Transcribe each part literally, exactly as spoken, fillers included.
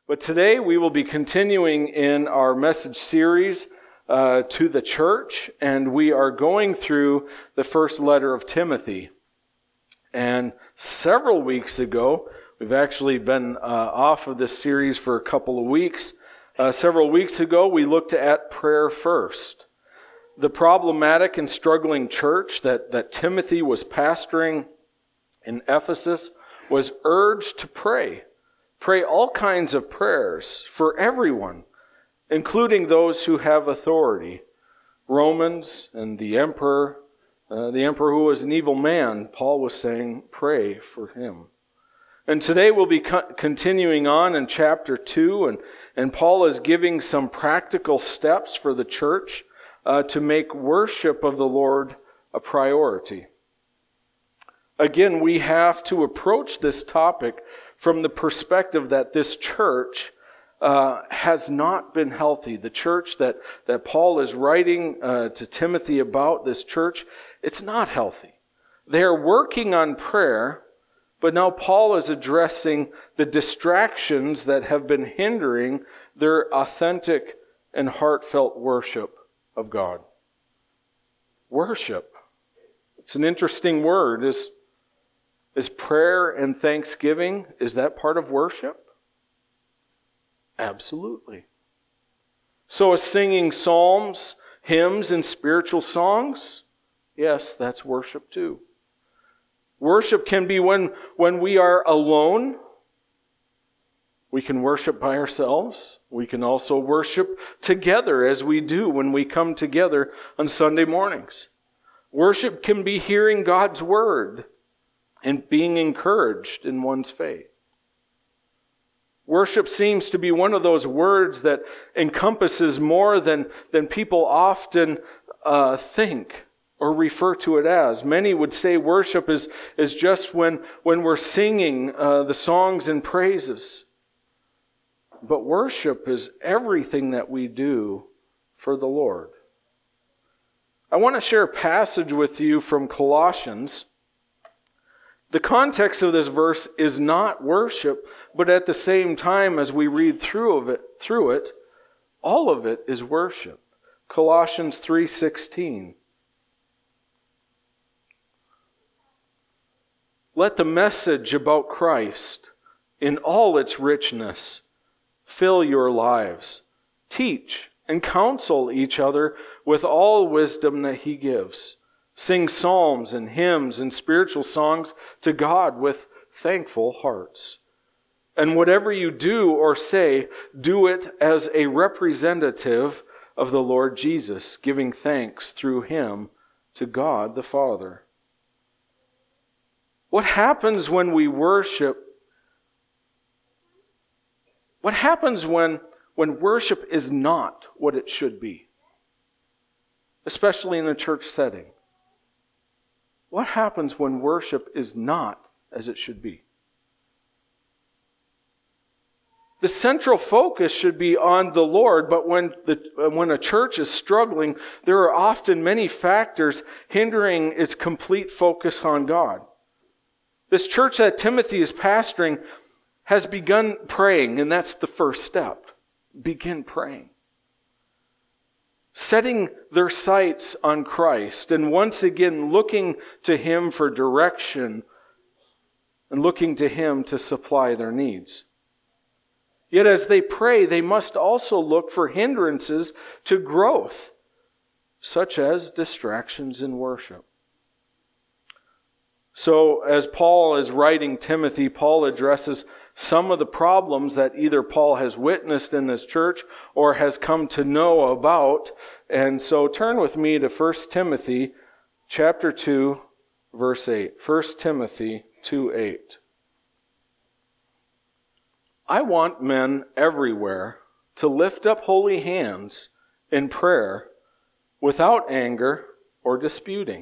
But today we will be continuing in our message series uh, to the church, and we are going through the first letter of Timothy. And several weeks ago, we've actually been uh, off of this series for a couple of weeks. Uh, several weeks ago, we looked at prayer first. The problematic and struggling church that, that Timothy was pastoring in Ephesus was urged to pray. Pray all kinds of prayers for everyone, including those who have authority. Romans and the emperor, uh, the emperor who was an evil man, Paul was saying, pray for him. And today we'll be co- continuing on in chapter two, and, and Paul is giving some practical steps for the church uh, to make worship of the Lord a priority. Again, we have to approach this topic from the perspective that this church uh, has not been healthy. The church that, that Paul is writing uh, to Timothy about, this church, it's not healthy. They are working on prayer, but now Paul is addressing the distractions that have been hindering their authentic and heartfelt worship of God. Worship. It's an interesting word. Is Is prayer and thanksgiving, is that part of worship? Absolutely. So is singing psalms, hymns, and spiritual songs? Yes, that's worship too. Worship can be when, when we are alone. We can worship by ourselves. We can also worship together as we do when we come together on Sunday mornings. Worship can be hearing God's word and being encouraged in one's faith. Worship seems to be one of those words that encompasses more than, than people often uh, think or refer to it as. Many would say worship is, is just when, when we're singing uh, the songs and praises. But worship is everything that we do for the Lord. I want to share a passage with you from Colossians. The context of this verse is not worship, but at the same time, as we read through of it, through it, all of it is worship. Colossians three sixteen. Let the message about Christ, in all its richness, fill your lives. Teach and counsel each other with all wisdom that He gives. Sing psalms and hymns and spiritual songs to God with thankful hearts. And whatever you do or say, do it as a representative of the Lord Jesus, giving thanks through Him to God the Father. What happens when we worship? What happens when, when worship is not what it should be? Especially in a church setting. What happens when worship is not as it should be? The central focus should be on the Lord, but when the when a church is struggling, there are often many factors hindering its complete focus on God. This church that Timothy is pastoring has begun praying, and that's the first step. Begin praying. Setting their sights on Christ and once again looking to Him for direction and looking to Him to supply their needs. Yet as they pray, they must also look for hindrances to growth, such as distractions in worship. So as Paul is writing Timothy, Paul addresses some of the problems that either Paul has witnessed in this church or has come to know about. And so turn with me to First Timothy chapter two, verse eight. First Timothy two eight. I want men everywhere to lift up holy hands in prayer without anger or disputing.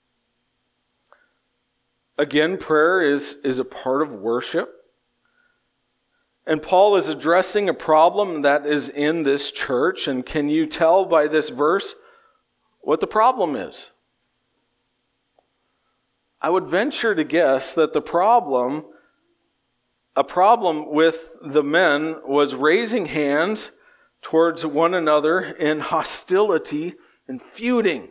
Again, prayer is, is a part of worship. And Paul is addressing a problem that is in this church. And can you tell by this verse what the problem is? I would venture to guess that the problem A problem with the men was raising hands towards one another in hostility and feuding.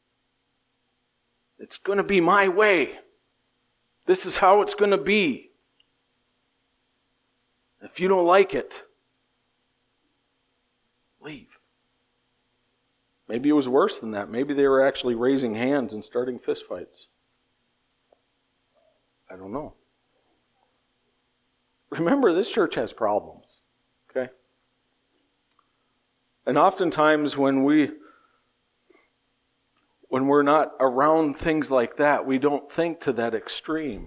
It's going to be my way. This is how it's going to be. If you don't like it, leave. Maybe it was worse than that. Maybe they were actually raising hands and starting fistfights. I don't know. Remember, this church has problems, okay? And oftentimes when we when we're not around things like that, we don't think to that extreme.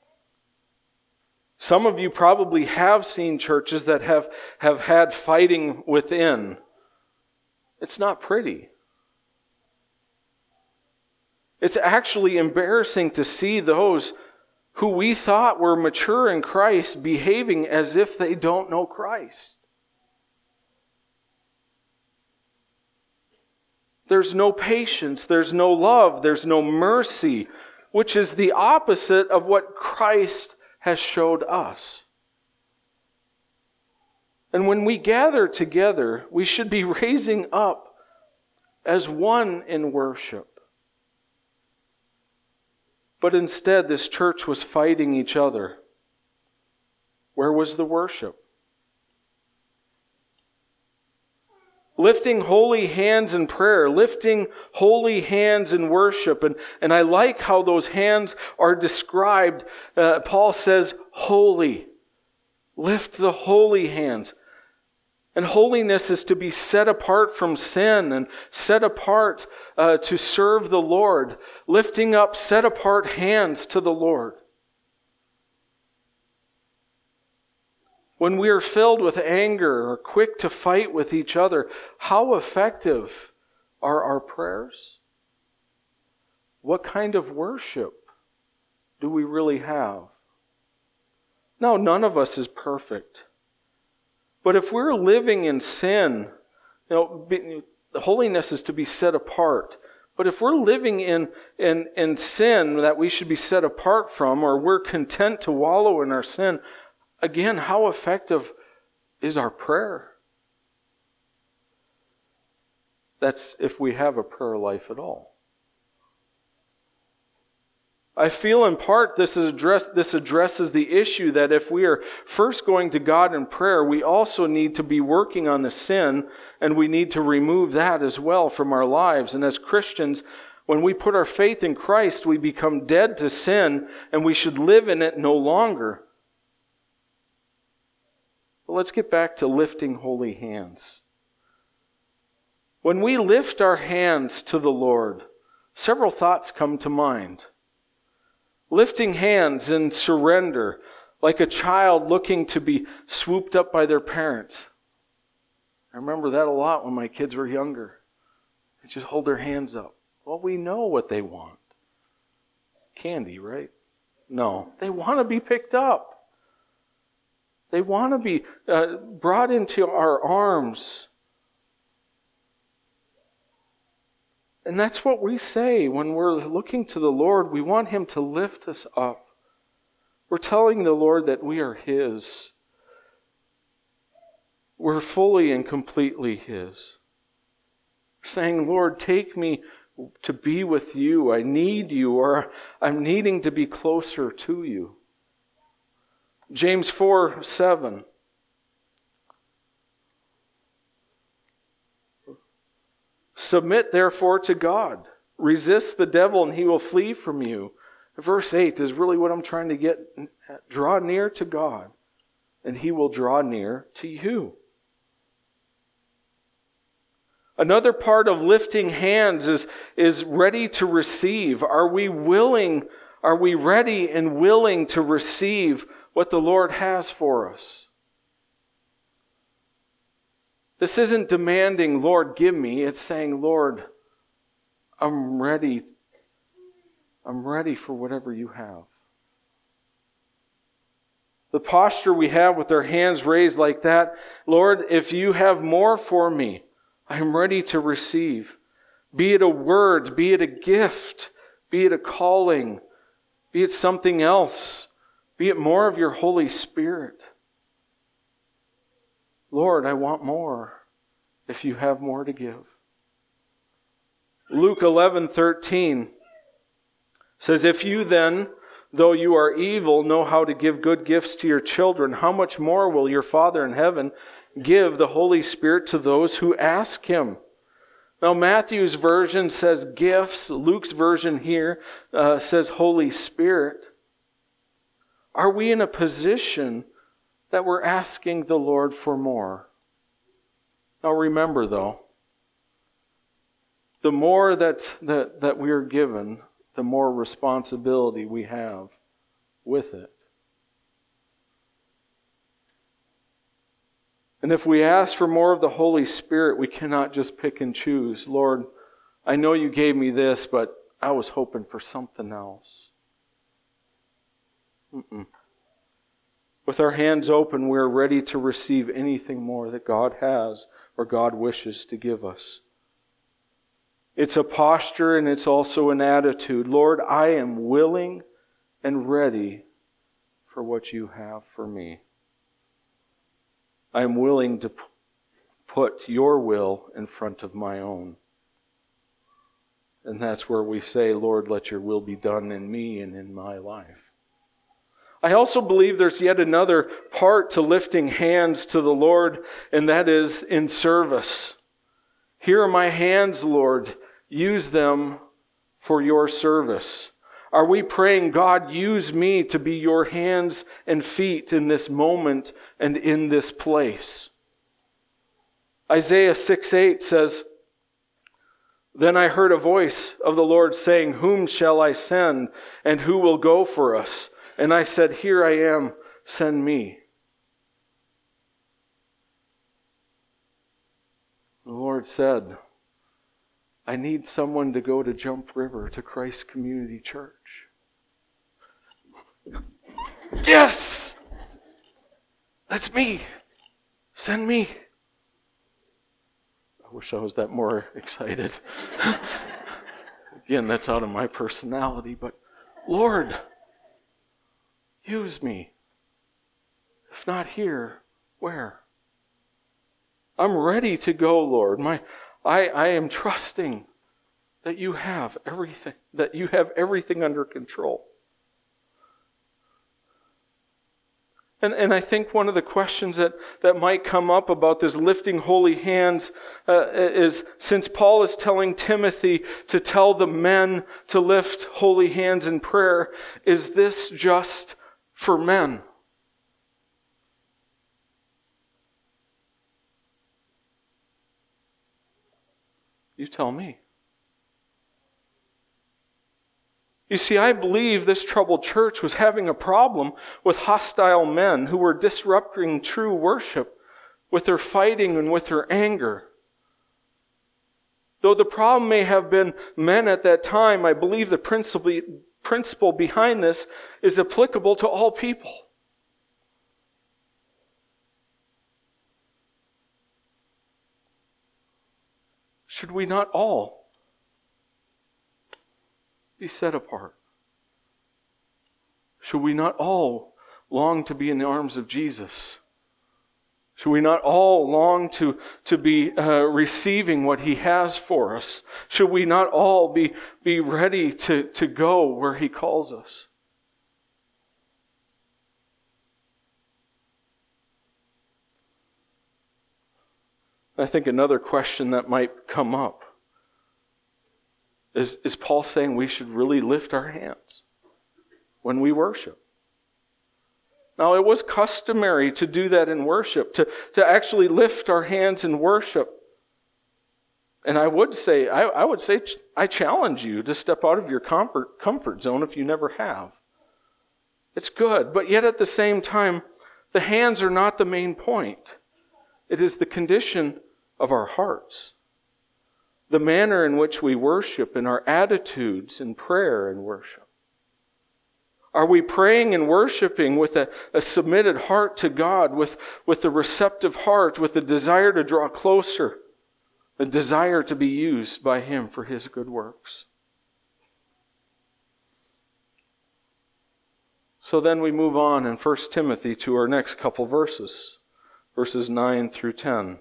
Some of you probably have seen churches that have, have had fighting within. It's not pretty. It's actually embarrassing to see those who we thought were mature in Christ behaving as if they don't know Christ. There's no patience, there's no love, there's no mercy, which is the opposite of what Christ has showed us. And when we gather together, we should be raising up as one in worship. But instead, this church was fighting each other. Where was the worship? Lifting holy hands in prayer, lifting holy hands in worship. And, and I like how those hands are described. Uh, Paul says, holy. Lift the holy hands. And holiness is to be set apart from sin and set apart uh, to serve the Lord. Lifting up set apart hands to the Lord. When we are filled with anger or quick to fight with each other, how effective are our prayers? What kind of worship do we really have? Now, none of us is perfect. But if we're living in sin, you know, be, holiness is to be set apart. But if we're living in, in, in sin that we should be set apart from, or we're content to wallow in our sin, again, how effective is our prayer? That's if we have a prayer life at all. I feel in part this is address, this addresses the issue that if we are first going to God in prayer, we also need to be working on the sin, and we need to remove that as well from our lives. And as Christians, when we put our faith in Christ, we become dead to sin, and we should live in it no longer. But let's get back to lifting holy hands. When we lift our hands to the Lord, several thoughts come to mind. Lifting hands in surrender, like a child looking to be swooped up by their parents. I remember that a lot when my kids were younger. They just hold their hands up. Well, we know what they want. Candy, right? No, they want to be picked up. They want to be uh, brought into our arms. And that's what we say when we're looking to the Lord. We want Him to lift us up. We're telling the Lord that we are His. We're fully and completely His. We're saying, Lord, take me to be with You. I need You, or I'm needing to be closer to You. James four seven. Submit therefore to God. Resist the devil and he will flee from you. Verse eight is really what I'm trying to get at. Draw near to God and He will draw near to you. Another part of lifting hands is, is ready to receive. Are we willing, are we ready and willing to receive what the Lord has for us? This isn't demanding, Lord, give me. It's saying, Lord, I'm ready. I'm ready for whatever You have. The posture we have with our hands raised like that, Lord, if You have more for me, I'm ready to receive. Be it a word, be it a gift, be it a calling, be it something else Be it more of your Holy Spirit. Lord, I want more if you have more to give. Luke eleven thirteen says, if you then, though you are evil, know how to give good gifts to your children, how much more will your Father in heaven give the Holy Spirit to those who ask Him? Now, Matthew's version says gifts. Luke's version here uh, says Holy Spirit. Are we in a position that we're asking the Lord for more? Now, remember, though, the more that, that, that we are given, the more responsibility we have with it. And if we ask for more of the Holy Spirit, we cannot just pick and choose. Lord, I know you gave me this, but I was hoping for something else. Mm-mm. With our hands open, we're ready to receive anything more that God has or God wishes to give us. It's a posture and it's also an attitude. Lord, I am willing and ready for what you have for me. I am willing to put your will in front of my own. And that's where we say, Lord, let your will be done in me and in my life. I also believe there's yet another part to lifting hands to the Lord, and that is in service. Here are my hands, Lord. Use them for your service. Are we praying, God, use me to be your hands and feet in this moment and in this place? Isaiah six eight says, then I heard a voice of the Lord saying, whom shall I send, and who will go for us? And I said, here I am, send me. The Lord said, I need someone to go to Jump River to Christ Community Church. Yes! That's me. Send me. I wish I was that more excited. Again, that's out of my personality, but Lord, use me. If not here, where? I'm ready to go, Lord. My I, I am trusting that you have everything, that you have everything under control. And, and I think one of the questions that, that might come up about this lifting holy hands uh, is, since Paul is telling Timothy to tell the men to lift holy hands in prayer, is this just for men? You tell me. You see, I believe this troubled church was having a problem with hostile men who were disrupting true worship with their fighting and with their anger. Though the problem may have been men at that time, I believe the principle, principle behind this is applicable to all people. Should we not all be set apart? Should we not all long to be in the arms of Jesus? Should we not all long to, to be uh, receiving what He has for us? Should we not all be, be ready to, to go where He calls us? I think another question that might come up is, is Paul saying we should really lift our hands when we worship? Now, it was customary to do that in worship, to, to actually lift our hands in worship. And I would say, I, I would say, I challenge you to step out of your comfort, comfort zone if you never have. It's good, but yet at the same time, the hands are not the main point. It is the condition of our hearts, the manner in which we worship, and our attitudes in prayer and worship. Are we praying and worshiping with a, a submitted heart to God, with, with a receptive heart, with a desire to draw closer, a desire to be used by Him for His good works? So then we move on in First Timothy to our next couple verses, verses nine through ten.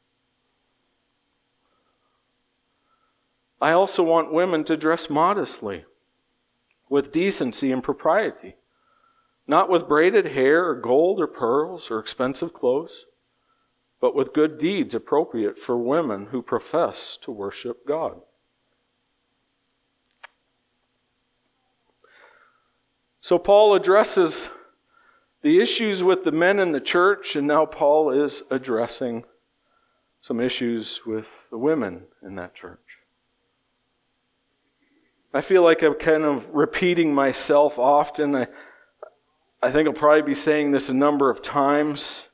I also want women to dress modestly, with decency and propriety, not with braided hair or gold or pearls or expensive clothes, but with good deeds appropriate for women who profess to worship God. So Paul addresses the issues with the men in the church, and now Paul is addressing some issues with the women in that church. I feel like I'm kind of repeating myself often. I, I think I'll probably be saying this a number of times.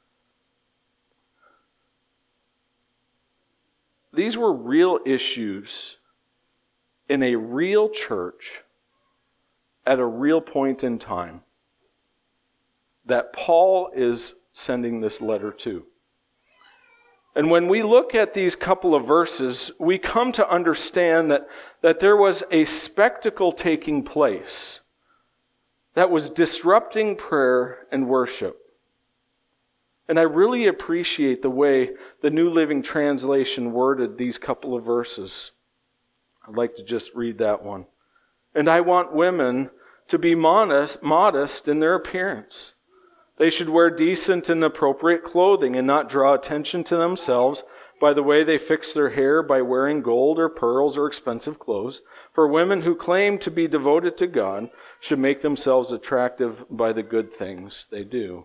These were real issues in a real church at a real point in time that Paul is sending this letter to. And when we look at these couple of verses, we come to understand that, that there was a spectacle taking place that was disrupting prayer and worship. And I really appreciate the way the New Living Translation worded these couple of verses. I'd like to just read that one. And I want women to be modest, modest in their appearance. They should wear decent and appropriate clothing and not draw attention to themselves by the way they fix their hair by wearing gold or pearls or expensive clothes. For women who claim to be devoted to God should make themselves attractive by the good things they do.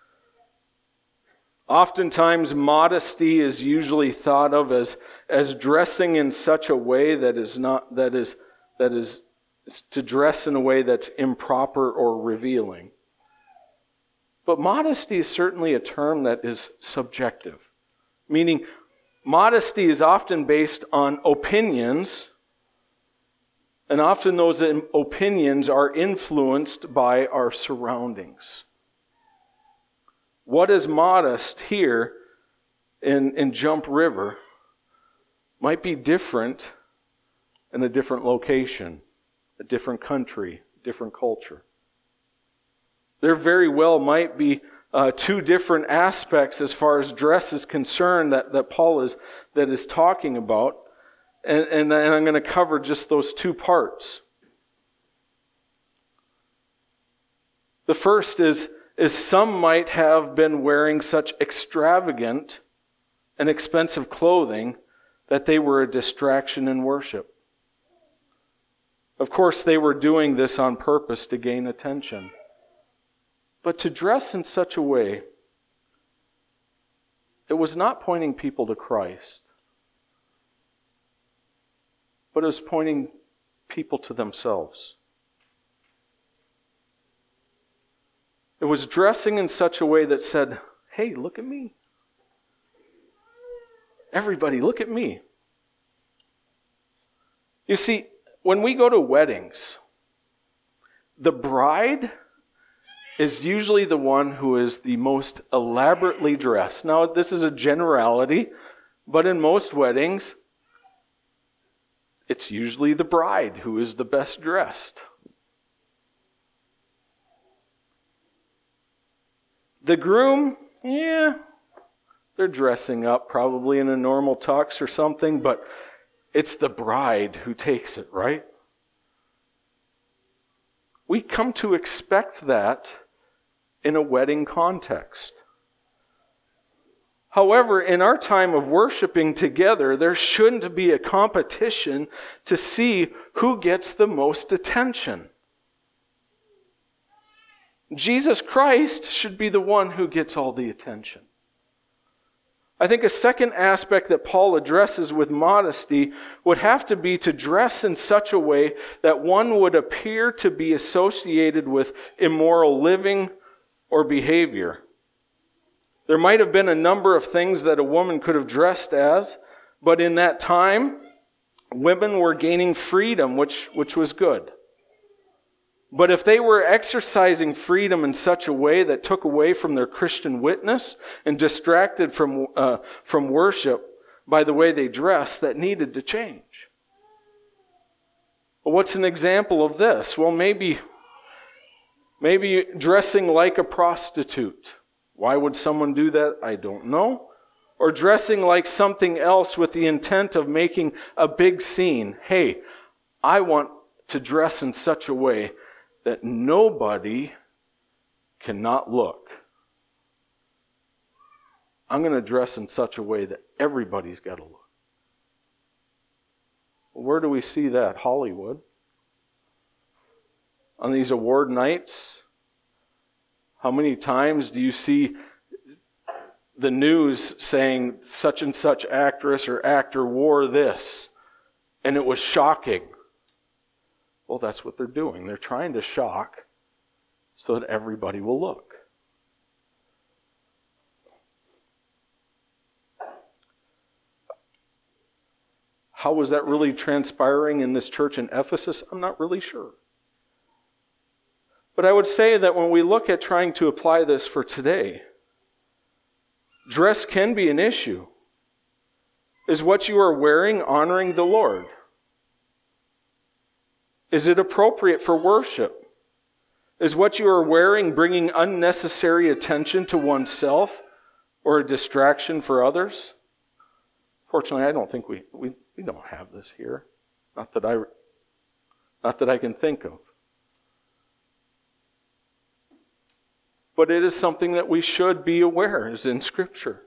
Oftentimes, modesty is usually thought of as, as dressing in such a way that is not that is that is to dress in a way that's improper or revealing. But modesty is certainly a term that is subjective, meaning modesty is often based on opinions, and often those opinions are influenced by our surroundings. What is modest here in, in Jump River might be different in a different location, a different country, different culture. There very well might be uh, two different aspects as far as dress is concerned that, that Paul is that is talking about, and, and, and I'm going to cover just those two parts. The first is, is some might have been wearing such extravagant and expensive clothing that they were a distraction in worship. Of course, they were doing this on purpose to gain attention. But to dress in such a way, it was not pointing people to Christ, but it was pointing people to themselves. It was dressing in such a way that said, hey, look at me. Everybody, look at me. You see, when we go to weddings, the bride is usually the one who is the most elaborately dressed. Now, this is a generality, but in most weddings, it's usually the bride who is the best dressed. The groom, yeah, they're dressing up probably in a normal tux or something, but it's the bride who takes it, right? We come to expect that in a wedding context. However, in our time of worshiping together, there shouldn't be a competition to see who gets the most attention. Jesus Christ should be the one who gets all the attention. I think a second aspect that Paul addresses with modesty would have to be to dress in such a way that one would appear to be associated with immoral living or behavior. There might have been a number of things that a woman could have dressed as, but in that time, women were gaining freedom, which, which was good. But if they were exercising freedom in such a way that took away from their Christian witness and distracted from, uh, from worship by the way they dressed, that needed to change. Well, what's an example of this? Well, maybe, Maybe dressing like a prostitute. Why would someone do that? I don't know. Or dressing like something else with the intent of making a big scene. Hey, I want to dress in such a way that nobody cannot look. I'm going to dress in such a way that everybody's got to look. Where do we see that? Hollywood. On these award nights, how many times do you see the news saying such and such actress or actor wore this, and it was shocking? Well, that's what they're doing. They're trying to shock so that everybody will look. How was that really transpiring in this church in Ephesus? I'm not really sure. But I would say that when we look at trying to apply this for today, dress can be an issue. Is what you are wearing honoring the Lord? Is it appropriate for worship? Is what you are wearing bringing unnecessary attention to oneself or a distraction for others? Fortunately, I don't think we, we, we don't have this here. Not that I, not that I can think of. But it is something that we should be aware is in Scripture.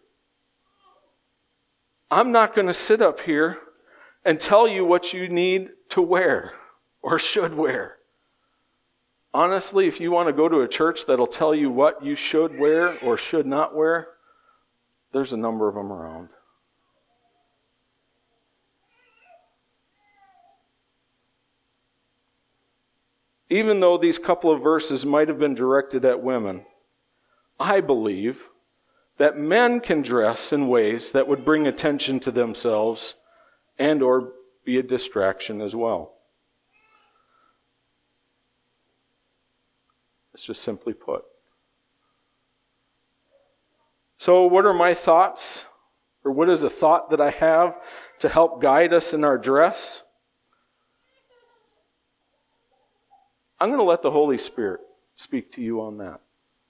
I'm not going to sit up here and tell you what you need to wear or should wear. Honestly, if you want to go to a church that'll tell you what you should wear or should not wear, there's a number of them around. Even though these couple of verses might have been directed at women, I believe that men can dress in ways that would bring attention to themselves and or be a distraction as well. It's just simply put. So what are my thoughts? Or what is a thought that I have to help guide us in our dress? I'm going to let the Holy Spirit speak to you on that.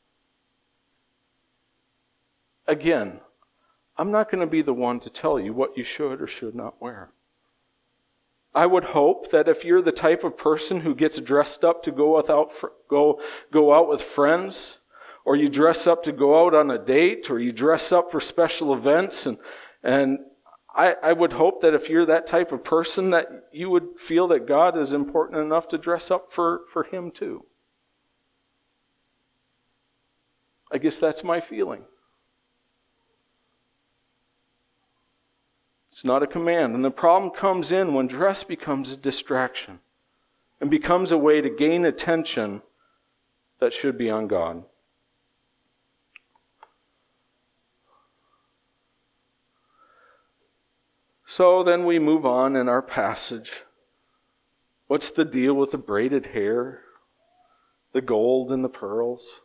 Again, I'm not going to be the one to tell you what you should or should not wear. I would hope that if you're the type of person who gets dressed up to go without go go out with friends, or you dress up to go out on a date, or you dress up for special events, and and I, I would hope that if you're that type of person, that you would feel that God is important enough to dress up for, for Him too. I guess that's my feeling. It's not a command. And the problem comes in when dress becomes a distraction and becomes a way to gain attention that should be on God. So then we move on in our passage. What's the deal with the braided hair, the gold and the pearls?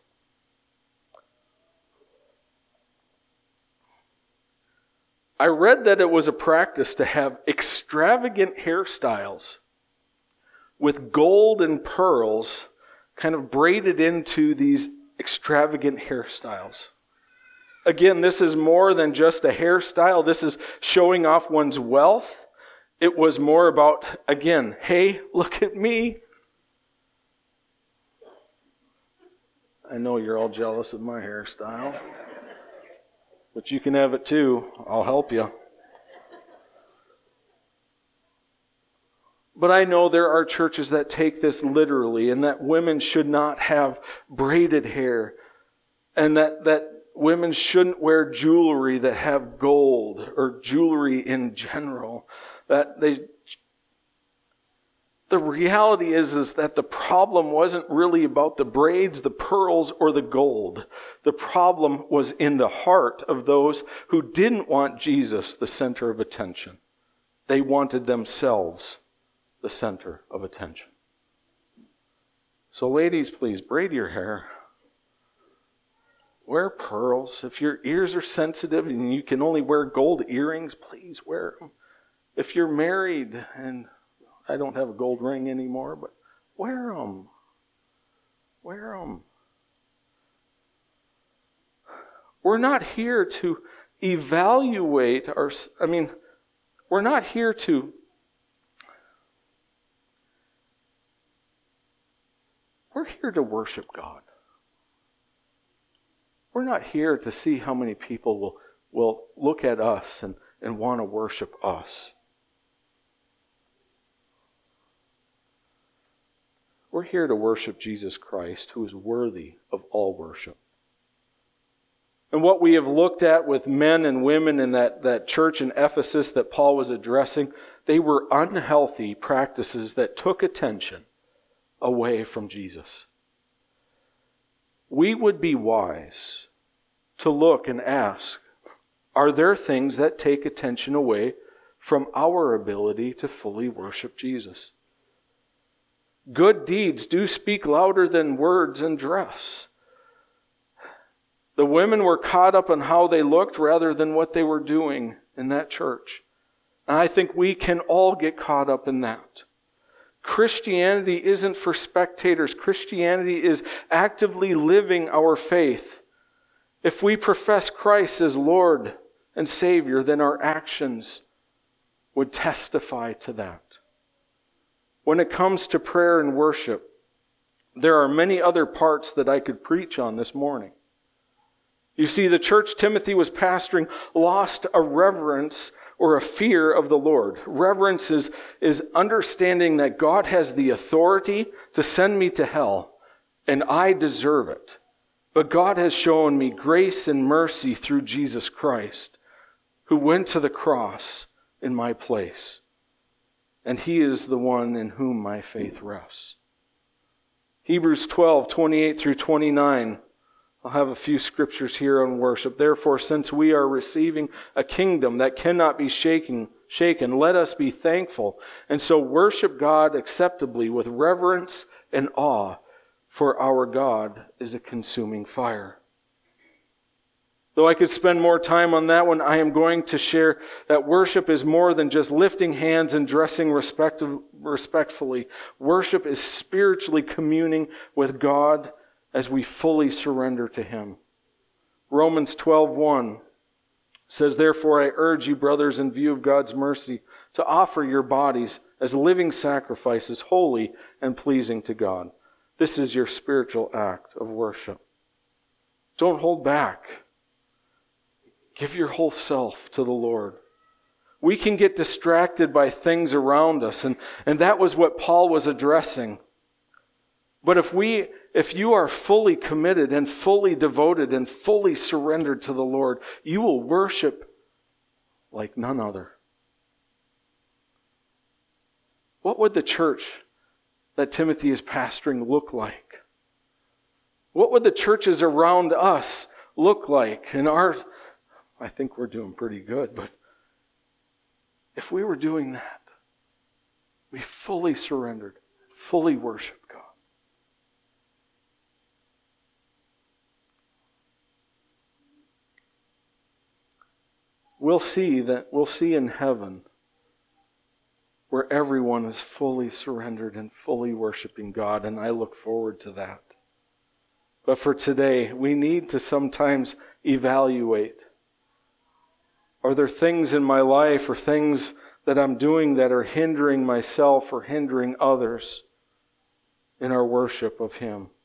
I read that it was a practice to have extravagant hairstyles with gold and pearls kind of braided into these extravagant hairstyles. Again, this is more than just a hairstyle. This is showing off one's wealth. It was more about, again, hey, look at me. I know you're all jealous of my hairstyle. But you can have it too. I'll help you. But I know there are churches that take this literally, and that women should not have braided hair, and that, that women shouldn't wear jewelry that have gold, or jewelry in general. That they The reality is, is that the problem wasn't really about the braids, the pearls, or the gold. The problem was in the heart of those who didn't want Jesus the center of attention. They wanted themselves the center of attention. So ladies, please, braid your hair. Wear pearls. If your ears are sensitive and you can only wear gold earrings, please wear them. If you're married and I don't have a gold ring anymore, but wear them. wear them. We're not here to evaluate our, I mean, we're not here to, we're here to worship God. We're not here to see how many people will, will look at us and, and want to worship us. We're here to worship Jesus Christ, who is worthy of all worship. And what we have looked at with men and women in that, that church in Ephesus that Paul was addressing, they were unhealthy practices that took attention away from Jesus. We would be wise to look and ask, are there things that take attention away from our ability to fully worship Jesus? Good deeds do speak louder than words and dress. The women were caught up on how they looked rather than what they were doing in that church. And I think we can all get caught up in that. Christianity isn't for spectators. Christianity is actively living our faith. If we profess Christ as Lord and Savior, then our actions would testify to that. When it comes to prayer and worship, there are many other parts that I could preach on this morning. You see, the church Timothy was pastoring lost a reverence or a fear of the Lord. Reverence is, is understanding that God has the authority to send me to hell, and I deserve it. But God has shown me grace and mercy through Jesus Christ, who went to the cross in my place. And He is the one in whom my faith rests. Hebrews twelve, twenty-eight through twenty-nine. I'll have a few scriptures here on worship. Therefore, since we are receiving a kingdom that cannot be shaken, shaken, let us be thankful, and so worship God acceptably with reverence and awe, for our God is a consuming fire. Though I could spend more time on that one, I am going to share that worship is more than just lifting hands and dressing respect- respectfully. Worship is spiritually communing with God as we fully surrender to Him. Romans twelve one says, therefore I urge you, brothers, in view of God's mercy, to offer your bodies as living sacrifices, holy and pleasing to God. This is your spiritual act of worship. Don't hold back. Give your whole self to the Lord. We can get distracted by things around us, and, and that was what Paul was addressing. But if we, if you are fully committed and fully devoted and fully surrendered to the Lord, you will worship like none other. What would the church that Timothy is pastoring look like? What would the churches around us look like? In our, I think we're doing pretty good, but if we were doing that, we fully surrendered, fully worshiped God. We'll see that we'll see in heaven where everyone is fully surrendered and fully worshiping God, and I look forward to that. But for today, we need to sometimes evaluate. Are there things in my life or things that I'm doing that are hindering myself or hindering others in our worship of Him?